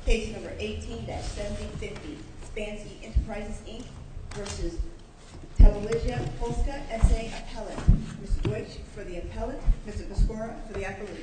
Case number 18-7050, Spansky Enterprises, Inc. versus Televizia Polska S.A. Appellant. Mr. Deutsch for the appellant, Mr. Viscora for the appellee.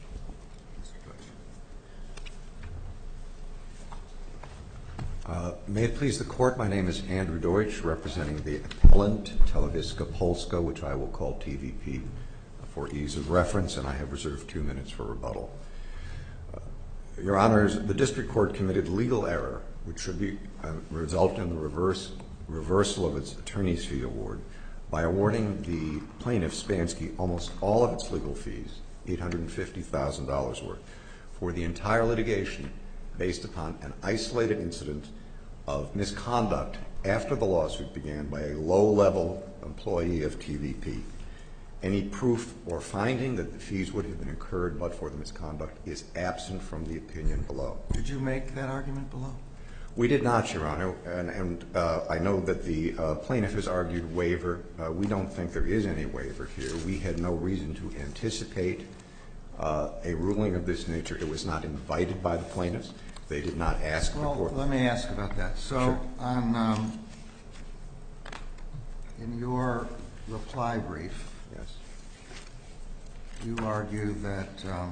May it please the Court, my name is Andrew Deutsch, representing the appellant, Televizia Polska, which I will call TVP for ease of reference, and I have reserved 2 minutes for rebuttal. Your Honors, the District Court committed legal error, which should result in the reversal of its attorney's fee award by awarding the plaintiff, Spansky, almost all of its legal fees, $850,000 worth, for the entire litigation based upon an isolated incident of misconduct after the lawsuit began by a low-level employee of TVP. Any proof or finding that the fees would have been incurred but for the misconduct is absent from the opinion below. Did you make that argument below? We did not, Your Honor, and I know that the plaintiff has argued waiver. We don't think there is any waiver here. We had no reason to anticipate a ruling of this nature. It was not invited by the plaintiffs. They did not ask the court. Well, let me ask about that. So, Sure. In your reply brief, Yes. you argue that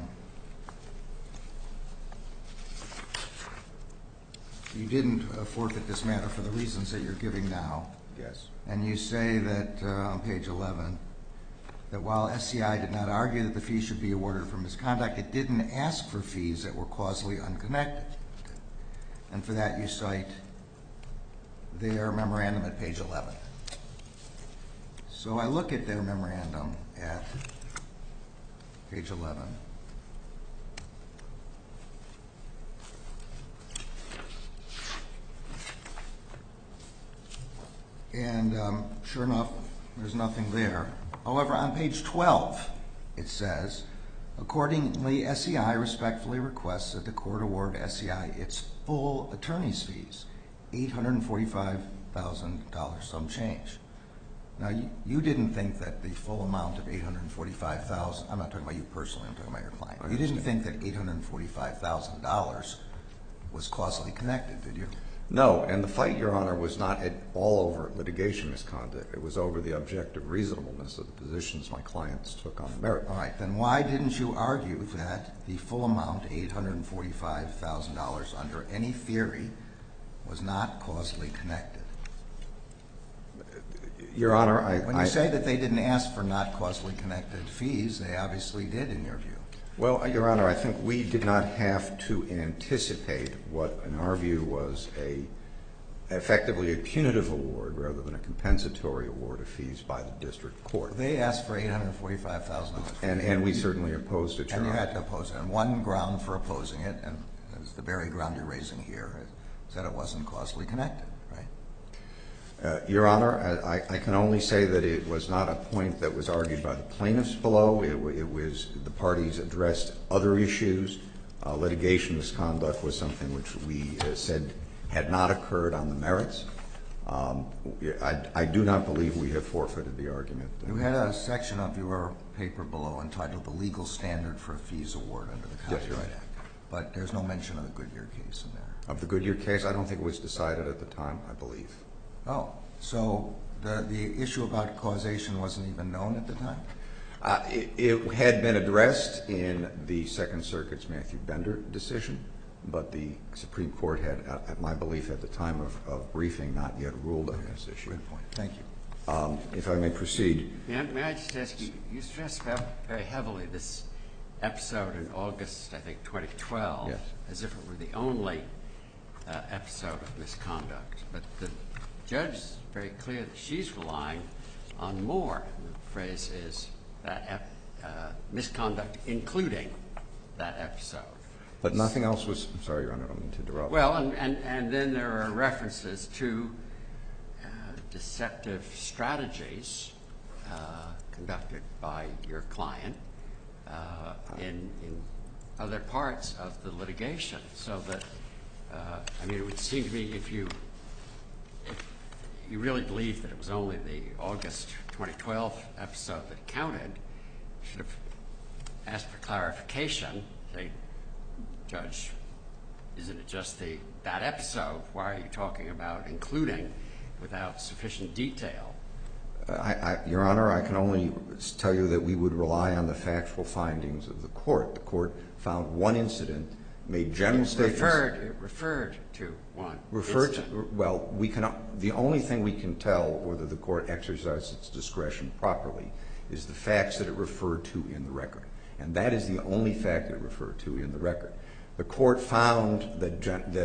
you didn't forfeit this matter for the reasons that you're giving now. Yes. And you say that on page 11, that while SCI did not argue that the fees should be awarded for misconduct, it didn't ask for fees that were causally unconnected. And for that, you cite their memorandum at page 11. So I look at their memorandum at page 11. And sure enough, there's nothing there. However, on page 12, it says, accordingly, SCI respectfully requests that the court award SCI its full attorney's fees, $845,000, some change. Now, you didn't think that the full amount of $845,000, I'm not talking about you personally, I'm talking about your client. You didn't think that $845,000 was causally connected, did you? No, and the fight, Your Honor, was not at all over litigation misconduct. It was over the objective reasonableness of the positions my clients took on merit. All right, then why didn't you argue that the full amount, $845,000, under any theory, was not causally connected? Your Honor, When you say that they didn't ask for not causally connected fees, they obviously did, in your view. Well, Your Honor, I think we did not have to anticipate what, in our view, was effectively a punitive award rather than a compensatory award of fees by the district court. They asked for $845,000. And we certainly opposed it, Your Honor. And you had to oppose it. And one ground for opposing it, and it's the very ground you're raising here, is that it wasn't causally connected, right? Your Honor, I can only say that it was not a point that was argued by the plaintiffs below. It was the parties addressed other issues. Litigation misconduct was something which we said had not occurred on the merits. I do not believe we have forfeited the argument. You had a section of your paper below entitled The Legal Standard for a Fees Award under the Copyright Act. But there's no mention of the Goodyear case in there. Of the Goodyear case? I don't think it was decided at the time, I believe. Oh, so the issue about causation wasn't even known at the time? It had been addressed in the Second Circuit's Matthew Bender decision, but the Supreme Court had, at my belief at the time of briefing, not yet ruled on this issue. Good point. Thank you. If I may proceed. May I just ask you, you stressed very heavily this episode in August, I think, 2012, yes, as if it were the only episode of misconduct. But the judge is very clear that she's relying on more. The phrase is that misconduct including that episode. But nothing else was, I'm sorry, Your Honor, I don't mean to interrupt. Well, and then there are references to deceptive strategies conducted by your client in other parts of the litigation. So that, I mean, it would seem to me if you really believe that it was only the August 2012 episode that counted, you should have asked for clarification. Say, Judge, Isn't it just that episode? Why are you talking about including without sufficient detail? Your Honor, I can only tell you that we would rely on the factual findings of the court. The court found one incident, made general statements. It referred to one incident. Well, the only thing we can tell whether the court exercised its discretion properly is the facts that it referred to in the record. And that is the only fact it referred to in the record. The court found that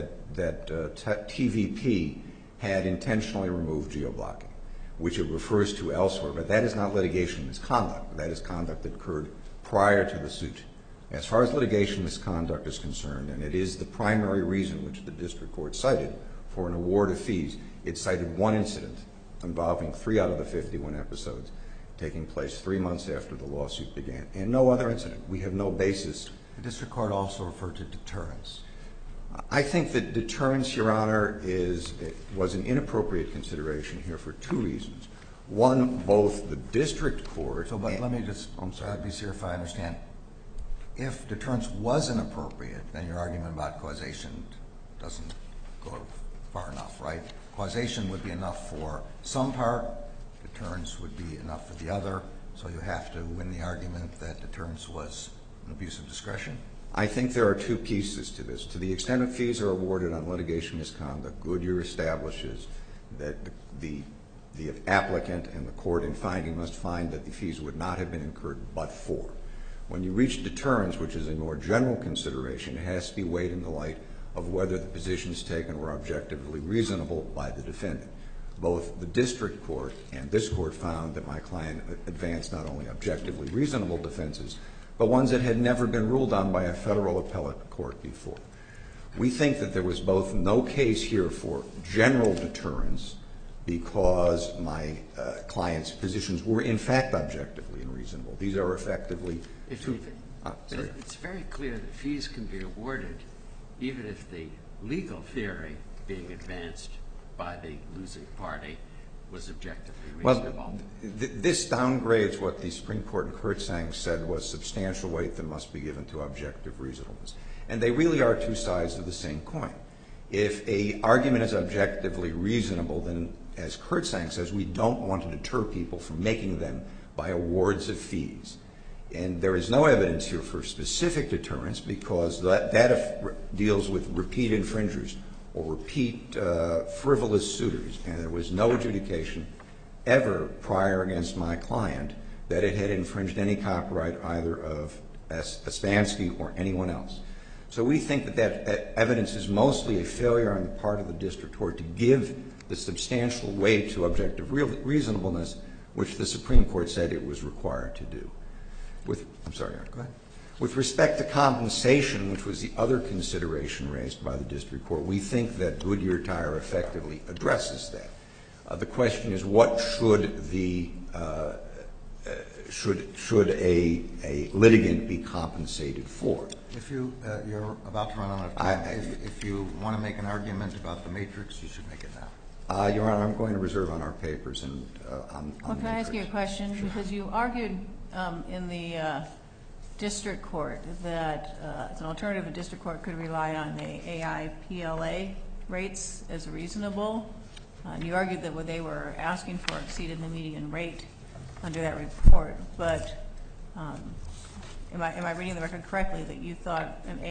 TVP had intentionally removed geoblocking, which it refers to elsewhere, but that is not litigation misconduct. That is conduct that occurred prior to the suit. As far as litigation misconduct is concerned, and it is the primary reason which the district court cited for an award of fees, it cited one incident involving 3 out of the 51 episodes taking place 3 months after the lawsuit began, and no other incident. We have no basis. The district court also referred to deterrence. I think that deterrence, Your Honor, was an inappropriate consideration here for 2 reasons. One, both the district court. But let me just be sure if I understand. If deterrence wasn't appropriate, then your argument about causation doesn't go far enough, right? Causation would be enough for some part. Deterrence would be enough for the other. So you have to win the argument that deterrence was an abuse of discretion? I think there are 2 pieces to this. To the extent that fees are awarded on litigation misconduct, Goodyear establishes that the applicant and the court in finding must find that the fees would not have been incurred but for. When you reach deterrence, which is a more general consideration, it has to be weighed in the light of whether the positions taken were objectively reasonable by the defendant. Both the district court and this court found that my client advanced not only objectively reasonable defenses, but ones that had never been ruled on by a federal appellate court before. We think that there was both no case here for general deterrence because my client's positions were in fact objectively unreasonable. These are effectively It's very clear that fees can be awarded even if the legal theory being advanced by the losing party was objectively reasonable. Well, this downgrades what the Supreme Court in Kurtzang said was substantial weight that must be given to objective reasonableness. And they really are 2 sides of the same coin. If an argument is objectively reasonable, then as Kurtzang says, we don't want to deter people from making them by awards of fees. And there is no evidence here for specific deterrence because that deals with repeat infringers or repeat frivolous suitors, and there was no adjudication ever prior against my client that it had infringed any copyright either of Aspansky or anyone else. So we think that evidence is mostly a failure on the part of the district court to give the substantial weight to objective reasonableness, which the Supreme Court said it was required to do. I'm sorry, Eric, go ahead. With respect to compensation, which was the other consideration raised by the district court, we think that Goodyear Tire effectively addresses that. The question is, what should a litigant be compensated for? If you're about to run out of time, if you want to make an argument about the matrix, you should make it now. Your Honor, I'm going to reserve on our papers. Can I ask you a question? Sure. Because you argued in the district court that as an alternative, a district court could rely on the AIPLA rates as reasonable. And you argued that what they were asking for exceeded the median rate under that report. But am I reading the record correctly that you thought an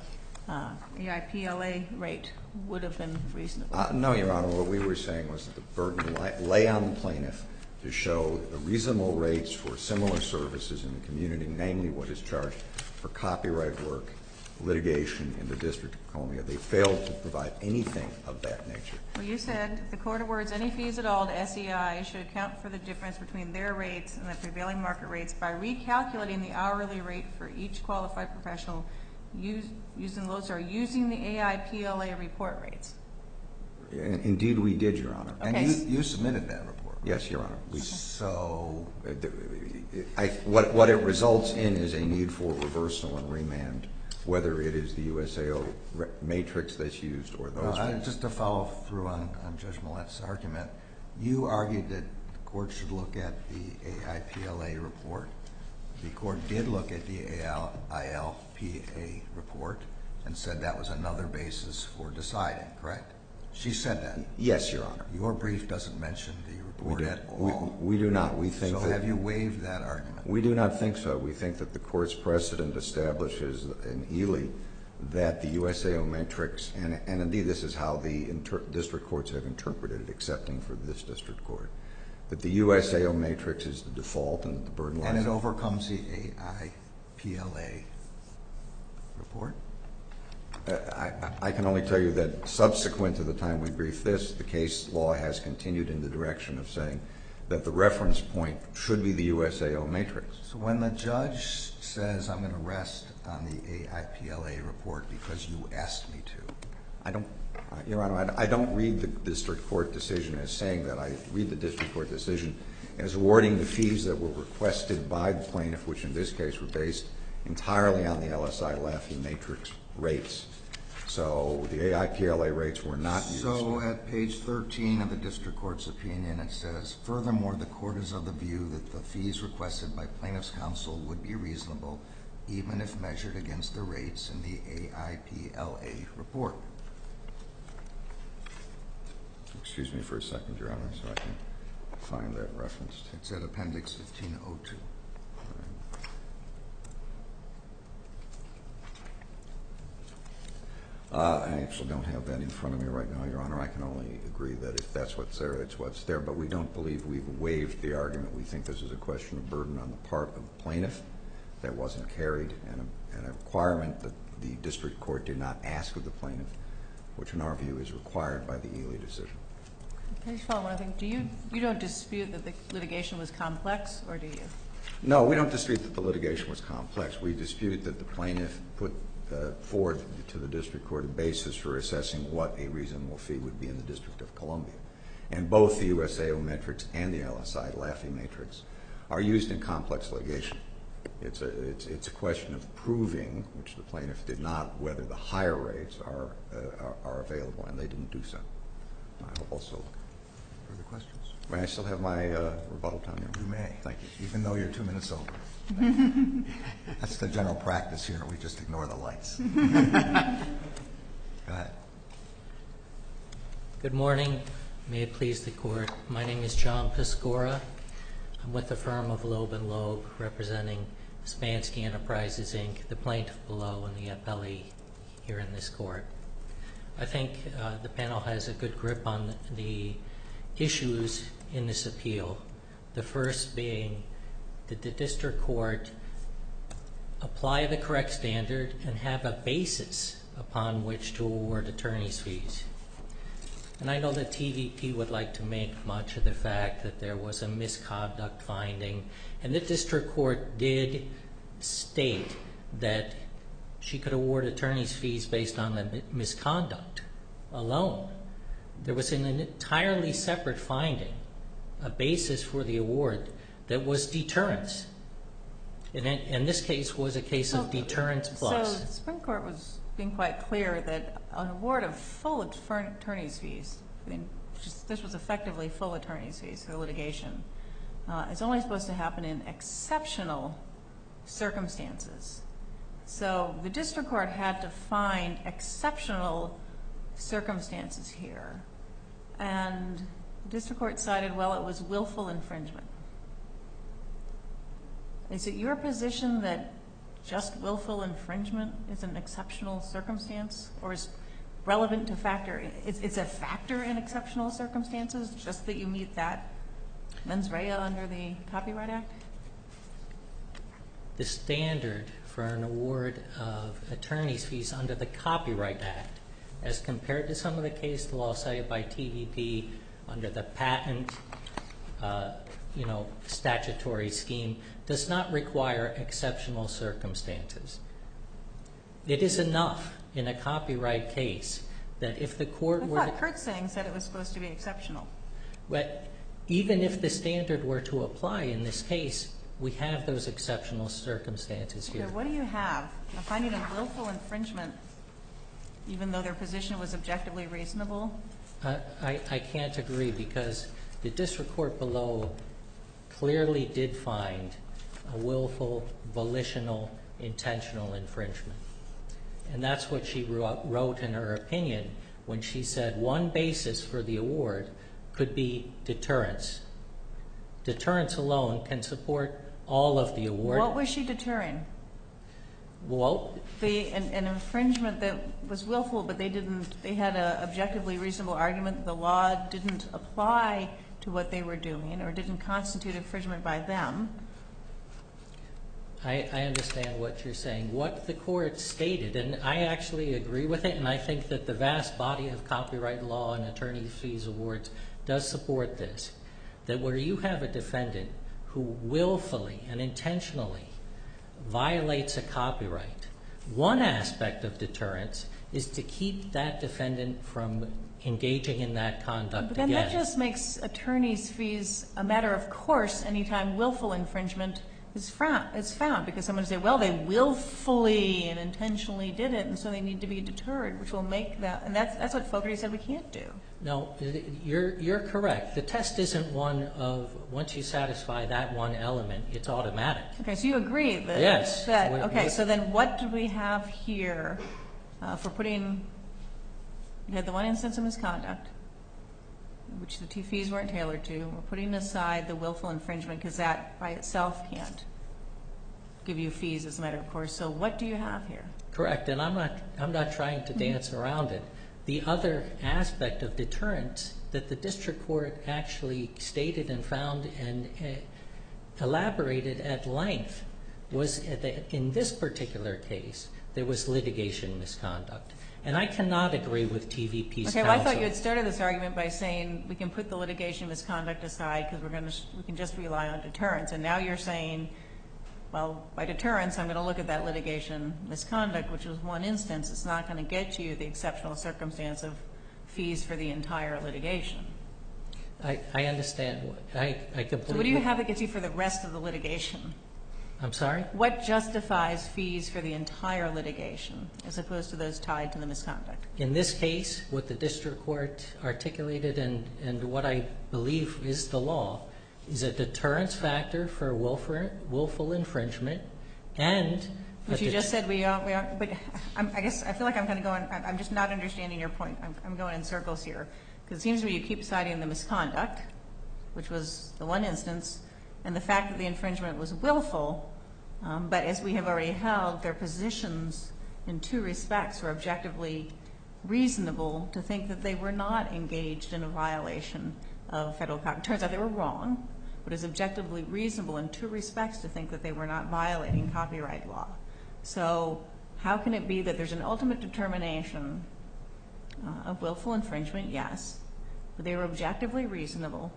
AIPLA rate would have been reasonable? No, Your Honor. What we were saying was that the burden lay on the plaintiff to show the reasonable rates for similar services in the community, namely what is charged for copyright work, litigation in the District of Columbia. They failed to provide anything of that nature. Well, you said the court awards any fees at all to SEI should account for the difference between their rates and the prevailing market rates by recalculating the hourly rate for each qualified professional using the AIPLA report rates. Indeed, we did, Your Honor. Okay. And you submitted that report. Yes, Your Honor. Okay. So what it results in is a need for reversal and remand, whether it is the USAO matrix that's used or those rates. Just to follow through on Judge Millett's argument, you argued that the court should look at the AIPLA report. The court did look at the AILPA report, and said that was another basis for deciding, correct? She said that. Yes, Your Honor. Your brief doesn't mention the report at all. We do not. We think so that, have you waived that argument? We do not think so. We think that the Court's precedent establishes in Ely that the USAO matrix, and indeed this is how the district courts have interpreted it, excepting for this district court, that the USAO matrix is the default and the burden lies. And it overcomes the AIPLA report? I can only tell you that subsequent to the time we briefed this, the case law has continued in the direction of saying that the reference point should be the USAO matrix. So when the judge says, I'm going to rest on the AIPLA report because you asked me to, Your Honor, I don't read the district court decision as saying that. I read the district court decision as awarding the fees that were requested by the plaintiff, which in this case were based entirely on the LSI-Laffey matrix rates. So the AIPLA rates were not used. So at page 13 of the district court's opinion, it says, furthermore, the court is of the view that the fees requested by plaintiff's counsel would be reasonable even if measured against the rates in the AIPLA report. Excuse me for a second, Your Honor, so I can find that reference. It's at appendix 1502. I actually don't have that in front of me right now, Your Honor. I can only agree that if that's what's there, it's what's there. But we don't believe we've waived the argument. We think this is a question of burden on the part of the plaintiff that wasn't carried and a requirement that the district court did not ask of the plaintiff, which in our view is required by the Ely decision. Can I just follow one thing? You don't dispute that the litigation was complex, or do you? No, we don't dispute that the litigation was complex. We dispute that the plaintiff put forward to the district court a basis for assessing what a reasonable fee would be in the District of Columbia. And both the USAO matrix and the LSI-Laffey matrix are used in complex litigation. It's a question of proving, which the plaintiff did not, whether the higher rates are available, and they didn't do so. I hope also. Further questions? May I still have my rebuttal time, Your Honor? You may. Thank you. Even though you're 2 minutes over. That's the general practice here. We just ignore the lights. Go ahead. Good morning. May it please the Court. My name is John Piscora. I'm with the firm of Loeb & Loeb, representing Spansky Enterprises, Inc., the plaintiff below and the appellee here in this court. I think the panel has a good grip on the issues in this appeal. The first being, did the district court apply the correct standard and have a basis upon which to award attorney's fees? And I know that TVP would like to make much of the fact that there was a misconduct finding, and the district court did state that she could award attorney's fees based on the misconduct alone. There was an entirely separate finding, a basis for the award that was deterrence. And this case was a case of deterrence plus. So the Supreme Court was being quite clear that an award of full attorney's fees, this was effectively full attorney's fees for litigation, is only supposed to happen in exceptional circumstances. So the district court had to find exceptional circumstances here. And the district court cited, well, it was willful infringement. Is it your position that just willful infringement is an exceptional circumstance, or is relevant to factor? It's a factor in exceptional circumstances, just that you meet that mens rea under the Copyright Act? The standard for an award of attorney's fees under the Copyright Act, as compared to some of the case law cited by TVP under the patent statutory scheme, does not require exceptional circumstances. It is enough in a copyright case that if the court were to... I thought Kurtzing said it was supposed to be exceptional. But even if the standard were to apply in this case, we have those exceptional circumstances here. Okay, what do you have? A finding of willful infringement, even though their position was objectively reasonable? I can't agree, because the district court below clearly did find a willful, volitional, intentional infringement. And that's what she wrote in her opinion when she said one basis for the award could be deterrence. Deterrence alone can support all of the award. What was she deterring? Well, An infringement that was willful, but they had an objectively reasonable argument that the law didn't apply to what they were doing or didn't constitute infringement by them. I understand what you're saying. What the court stated, and I actually agree with it, and I think that the vast body of copyright law and attorney fees awards does support this, that where you have a defendant who willfully and intentionally violates a copyright, one aspect of deterrence is to keep that defendant from engaging in that conduct But then again. that just makes attorney's fees a matter of course anytime willful infringement is found, because someone will say, well, they willfully and intentionally did it, and so they need to be deterred, which will make that, and that's what Fogarty said we can't do. No, you're correct. The test isn't one of, once you satisfy that one element, it's automatic. Okay, so you agree that... Yes. Okay, so then what do we have here for putting... You had the one instance of misconduct, which the fees weren't tailored to. We're putting aside the willful infringement because that by itself can't give you fees as a matter of course. So what do you have here? Correct, and I'm not trying to dance around it. The other aspect of deterrence that the district court actually stated and found and elaborated at length was that in this particular case there was litigation misconduct. And I cannot agree with TVP's counsel. Okay, well, I thought you had started this argument by saying we can put the litigation misconduct aside because we can just rely on deterrence. And now you're saying, well, by deterrence, I'm going to look at that litigation misconduct, which was one instance. It's not going to get you the exceptional circumstance of fees for the entire litigation. I understand. I completely... So what do you have that gets you for the rest of the litigation? I'm sorry? What justifies fees for the entire litigation as opposed to those tied to the misconduct? In this case, what the district court articulated and what I believe is the law is a deterrence factor for willful infringement and... Which you just said we are, but I guess I feel like I'm kind of going, I'm just not understanding your point. I'm going in circles here. Because it seems to me you keep citing the misconduct, which was the one instance, and the fact that the infringement was willful, but as we have already held, their positions in two respects were objectively reasonable to think that they were not engaged in a violation of federal copyright. It turns out they were wrong, but it's objectively reasonable in two respects to think that they were not violating copyright law. So how can it be that there's an ultimate determination of willful infringement? Yes, but they were objectively reasonable,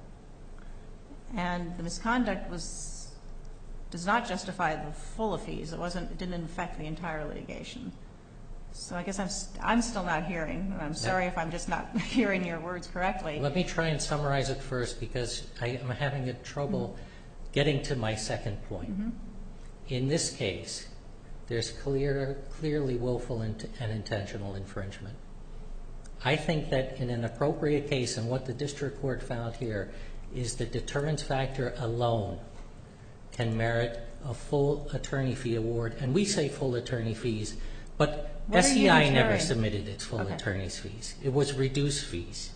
and the misconduct does not justify the full of fees. It didn't affect the entire litigation. So I guess I'm still not hearing, and I'm sorry if I'm just not hearing your words correctly. Let me try and summarize it first because I'm having trouble getting to my second point. In this case, there's clearly willful and intentional infringement. I think that in an appropriate case, and what the district court found here, is the deterrence factor alone can merit a full attorney fee award. And we say full attorney fees, but SEI never submitted its full attorney's fees. It was reduced fees.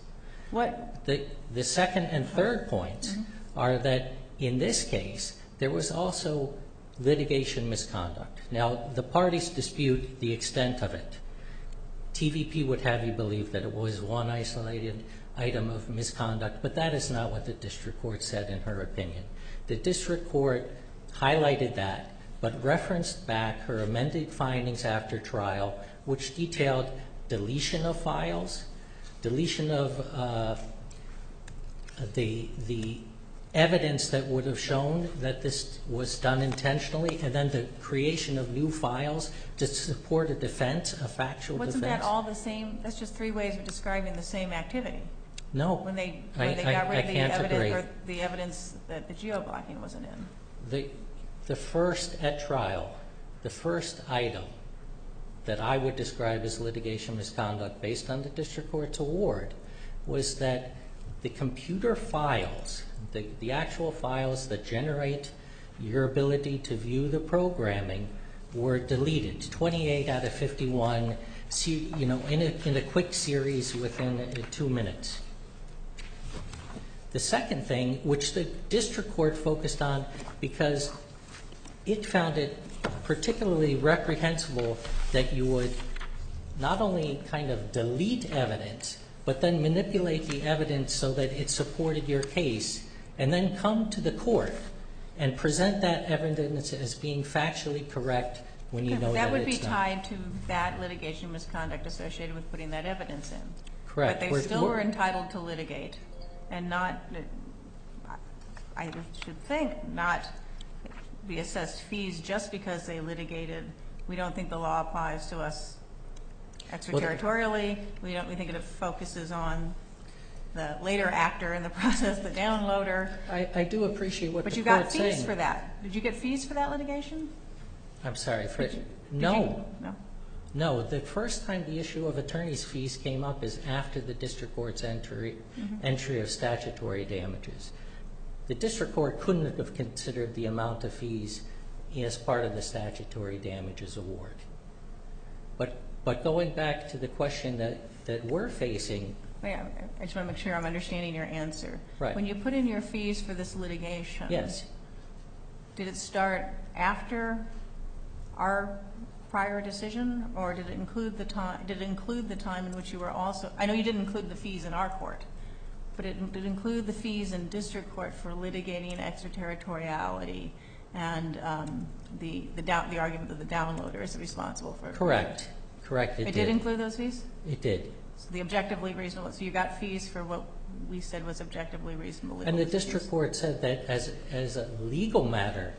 The second and third points are that in this case, there was also litigation misconduct. Now, the parties dispute the extent of it. TVP would have you believe that it was one isolated item of misconduct, but that is not what the district court said in her opinion. The district court highlighted that, but referenced back her amended findings after trial, which detailed deletion of files, deletion of the evidence that would have shown that this was done intentionally, and then the creation of new files to support a defense, a factual defense. Wasn't that all the same? That's just three ways of describing the same activity. No, When they I got rid of the can't evidence, agree. or the evidence that the geo-blocking wasn't in. The first at trial, the first item that I would describe as litigation misconduct based on the district court's award was that the computer files, the actual files that generate your ability to view the programming, were deleted, 28 out of 51, in a quick series within 2 minutes. The second thing, which the district court focused on because it found it particularly reprehensible that you would not only kind of delete evidence, but then manipulate the evidence so that it supported your case, and then come to the court and present that evidence as being factually correct when you know that it's not. That would be tied to that litigation misconduct associated with putting that evidence in. Correct. But they still were entitled to litigate and not, I should think, not be assessed fees just because they litigated. We don't think the law applies to us extraterritorially. We think it focuses on the later actor in the process, the downloader. I do appreciate what the court's saying. But you got fees for that. Did you get fees for that litigation? I'm sorry. No. No, the first time the issue of attorney's fees came up is after the district court's entry of statutory damages. The district court couldn't have considered the amount of fees as part of the statutory damages award. But going back to the question that we're facing. I just want to make sure I'm understanding your answer. Right. When you put in your fees for this litigation, yes, did it start after our prior decision, or did it include the time? Did it include the time in which you were also? I know you didn't include the fees in our court, but did it include the fees in district court for litigating extraterritoriality and the argument that the downloader is responsible for? Correct. It did include those fees? It did. So the objectively reasonable. So you got fees for what we said was objectively reasonable. And the district court said that as a legal matter,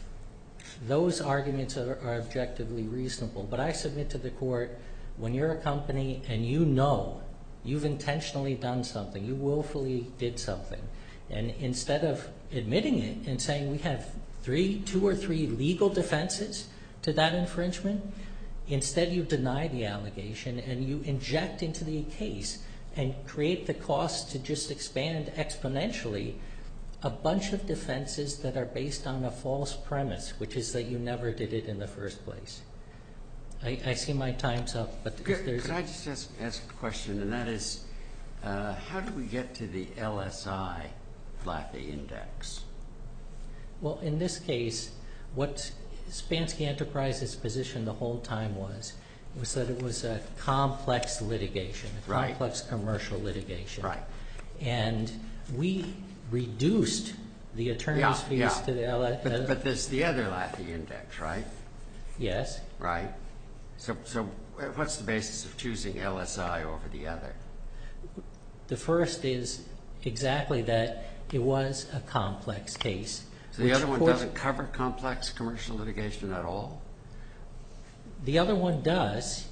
those arguments are objectively reasonable. But I submit to the court, when you're a company and you know you've intentionally done something, you willfully did something, and instead of admitting it and saying we have 2 or 3 legal defenses to that infringement, instead you deny the allegation and you inject into the case and create the cost to just expand exponentially a bunch of defenses that are based on a false premise, which is that you never did it in the first place. I see my time's up, but if there's... Could I just ask a question, and that is, how do we get to the LSI Laffey Index? Well, in this case, what Spansky Enterprises' position the whole time was that it was a complex litigation, a complex commercial litigation. Right. And we reduced the attorney's fees to the LSI. But there's the other Laffey Index, right? Yes. Right. So what's the basis of choosing LSI over the other? The first is exactly that it was a complex case. So the other one doesn't cover complex commercial litigation at all? The other one does.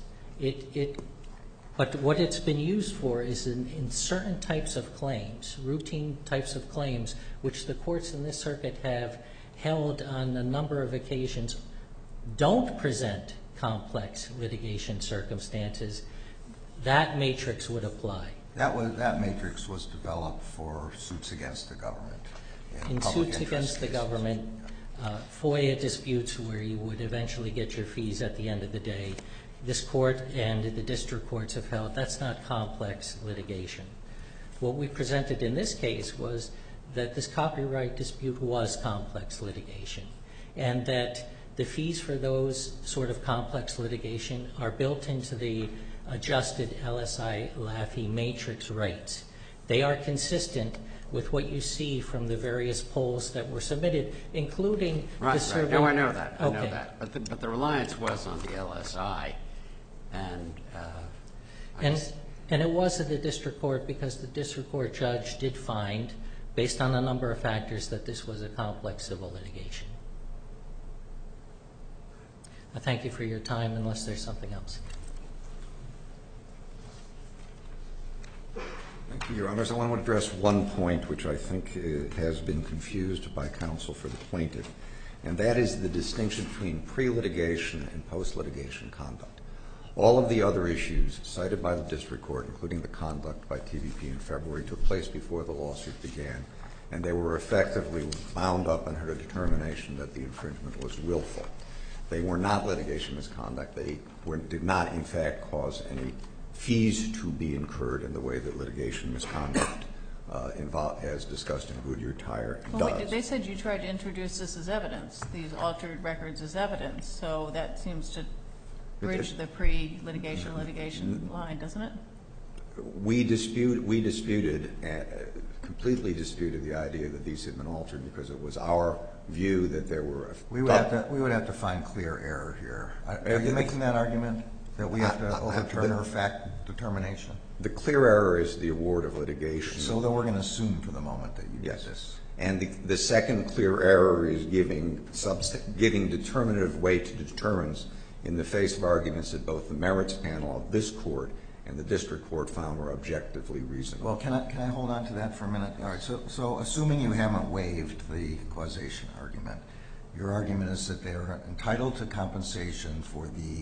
But what it's been used for is in certain types of claims, routine types of claims, which the courts in this circuit have held on a number of occasions, don't present complex litigation circumstances. That matrix would apply. That matrix was developed for suits against the government. In suits against the government, FOIA disputes where you would eventually get your fees at the end of the day. This court and the district courts have held that's not complex litigation. What we presented in this case was that this copyright dispute was complex litigation, and that the fees for those sort of complex litigation are built into the adjusted LSI Laffey matrix rates. They are consistent with what you see from the various polls that were submitted, including the survey. No, I know that. I know Okay. that. But the reliance was on the LSI, and it was at the district court because the district court judge did find, based on a number of factors, that this was a complex civil litigation. I thank you for your time, unless there's something else. Thank you, Your Honors. I want to address one point which I think has been confused by counsel for the plaintiff, and that is the distinction between pre-litigation and post-litigation conduct. All of the other issues cited by the district court, including the conduct by TVP in February, took place before the lawsuit began, and they were effectively bound up in her determination that the infringement was willful. They were not litigation misconduct. They did not, in fact, cause any fees to be incurred in the way that litigation misconduct, as discussed in Goodyear Tire, does. Well, wait, they said you tried to introduce this as evidence, these altered records as evidence, so that seems to bridge the pre-litigation line, doesn't it? We completely disputed the idea that these had been altered because it was our view that there were. We would have to find clear error here. Are you making that argument that we have to overturn our fact determination? The clear error is the award of litigation. So then we're going to assume for the moment that you did Yes. this. And the second clear error is giving determinative weight to deterrence in the face of arguments that both the merits panel of this court and the district court found were objectively reasonable. Well, can I hold on to that for a minute? All right. So assuming you haven't waived the causation argument, your argument is that they are entitled to compensation for the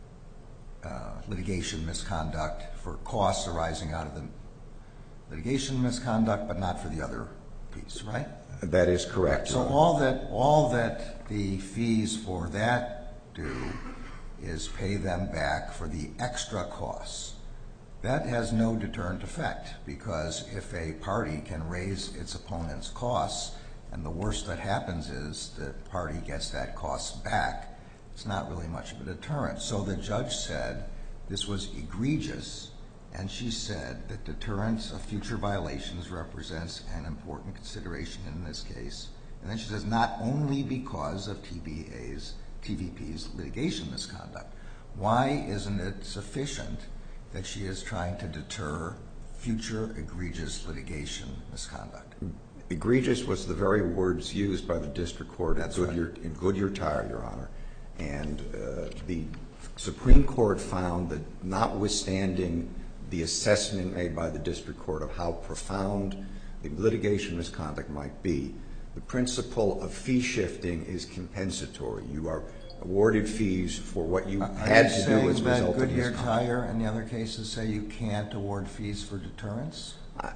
litigation misconduct for costs arising out of the litigation misconduct, but not for the other piece, right? That is correct. So all that the fees for that do is pay them back for the extra costs. That has no deterrent effect, because if a party can raise its opponent's costs and the worst that happens is the party gets that cost back, it's not really much of a deterrent. So the judge said this was egregious, and she said that deterrence of future violations represents an important consideration in this case. And then she says not only because of TVP's litigation misconduct. Why isn't it sufficient that she is trying to deter future egregious litigation misconduct? Egregious was the very words used by the district court in Goodyear Tire, Your Honor. And the Supreme Court found that notwithstanding the assessment made by the district court of how profound the litigation misconduct might be, the principle of fee shifting is compensatory. You are awarded fees for what you had to do as a result of misconduct. Are you saying that Goodyear Tire and the other cases say you can't award fees for deterrence?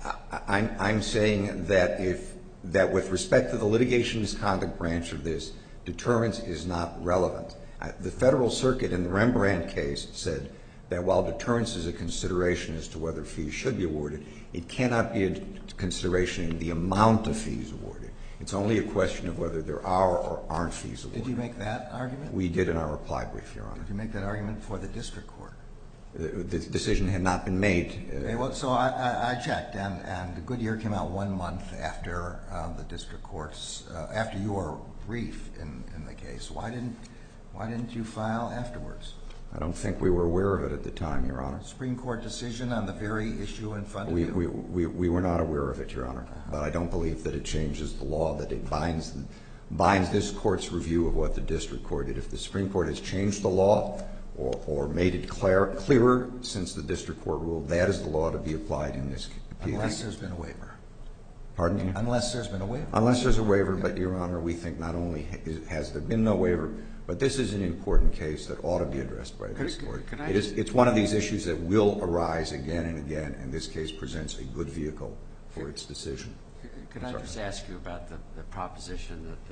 I'm saying that that with respect to the litigation misconduct branch of this, deterrence is not relevant. The Federal Circuit in the Rembrandt case said that while deterrence is a consideration as to whether fees should be awarded, it cannot be a consideration in the amount of fees awarded. It's only a question of whether there are or aren't fees awarded. Did you make that argument? We did in our reply brief, Your Honor. Did you make that argument before the district court? The decision had not been made. So I checked, and Goodyear came out 1 month after the district court's, after your brief in the case. Why didn't you file afterwards? I don't think we were aware of it at the time, Your Honor. Supreme Court decision on the very issue in front of you? We were not aware of it, Your Honor. But I don't believe that it changes the law, that it binds this court's review of what the district court did. If the Supreme Court has changed the law or made it clearer since the district court ruled, that is the law to be applied in this case. Unless there's been a waiver. Pardon me? Unless there's been a waiver. Unless there's a waiver, but, Your Honor, we think not only has there been no waiver, but this is an important case that ought to be addressed by this court. It's one of these issues that will arise again and again, and this case presents a good vehicle for its decision. Could I just ask you about the proposition that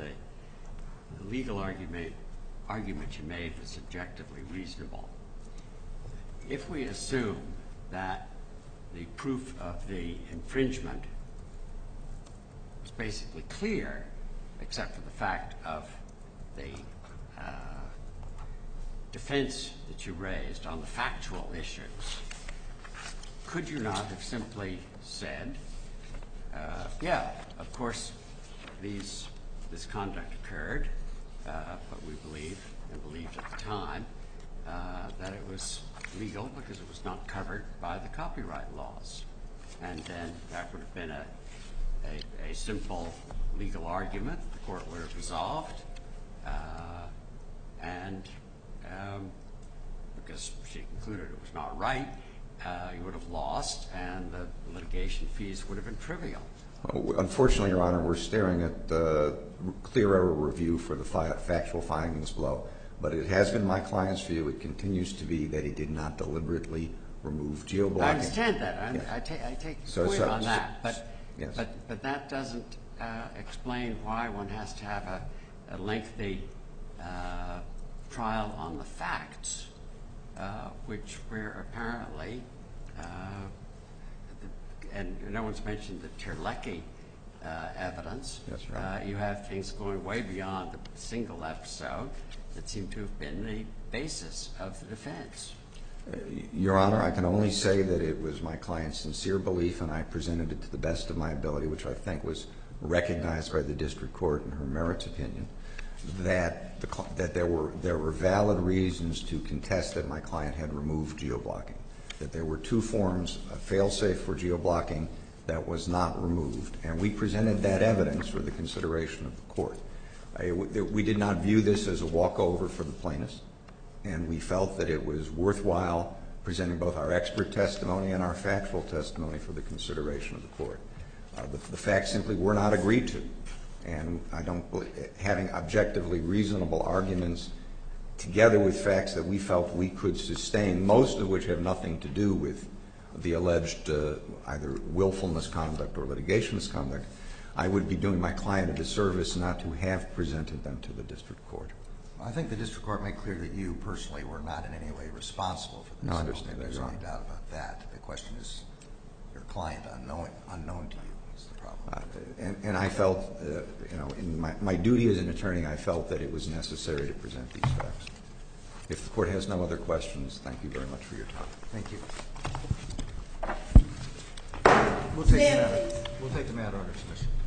the legal argument you made was objectively reasonable? If we assume that the proof of the infringement is basically clear, except for the fact of the defense that you raised on the factual issues, could you not have simply said, yeah, of course this conduct occurred, but we believed at the time that it was legal because it was not covered by the copyright laws. And then that would have been a simple legal argument. The court would have resolved, and because she concluded it was not right, you would have lost, and the litigation fees would have been trivial. Unfortunately, Your Honor, we're staring at the clear error review for the factual findings below. But it has been my client's view, it continues to be, that he did not deliberately remove geoblocking. I understand that. I take your point on that. But that trial on the facts, which were apparently, and no one's mentioned the Terlecki evidence. Yes, right. You have things going way beyond the single episode that seem to have been the basis of the defense. Your Honor, I can only say that it was my client's sincere belief, and I presented it to the best of my ability, which I think was recognized by the district court in her merits opinion, that there were valid reasons to contest that my client had removed geoblocking, that there were two forms of fail-safe for geoblocking that was not removed, and we presented that evidence for the consideration of the court. We did not view this as a walkover for the plaintiffs, and we felt that it was worthwhile presenting both our expert testimony and our factual testimony for the consideration of the court. The facts simply were not agreed to, and I don't believe having objectively reasonable arguments together with facts that we felt we could sustain, most of which have nothing to do with the alleged either willful misconduct or litigation misconduct, I would be doing my client a disservice not to have presented them to the district court. I think the district court made clear that you personally were not in any way responsible for this. No, I understand that, There's Your no Honor. doubt about that. The question is your client unknown to you is the problem. And I felt, in my duty as an attorney, I felt that it was necessary to present these facts. If the court has no other questions, thank you very much for your time. Thank you. Stand, please. We'll take the matter under submission.